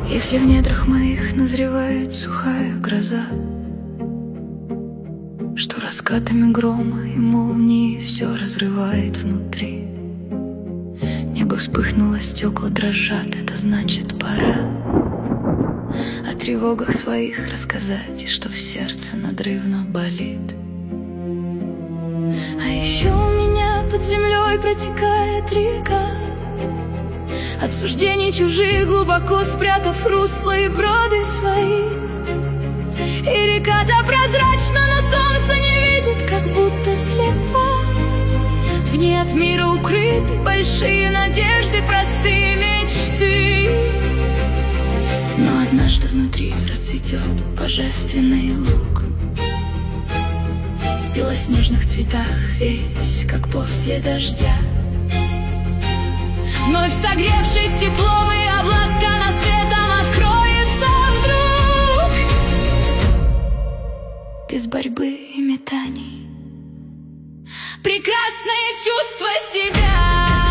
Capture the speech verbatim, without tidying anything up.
Если в недрах моих назревает сухая гроза, что раскатами грома и молнии все разрывает внутри. Небо вспыхнуло, стекла дрожат, это значит пора о тревогах своих рассказать, и что в сердце надрывно болит. А еще у меня под землей протекает река, от суждений чужих, глубоко спрятав русло и броды свои. И река-то прозрачна, но солнце не видит, как будто слепа. В ней от мира укрыты большие надежды, простые мечты. Но однажды внутри расцветет божественный лук, в белоснежных цветах весь, как после дождя. Вновь согревшись теплом и обласкана светом, откроется вдруг, без борьбы и метаний, прекрасное чувство себя.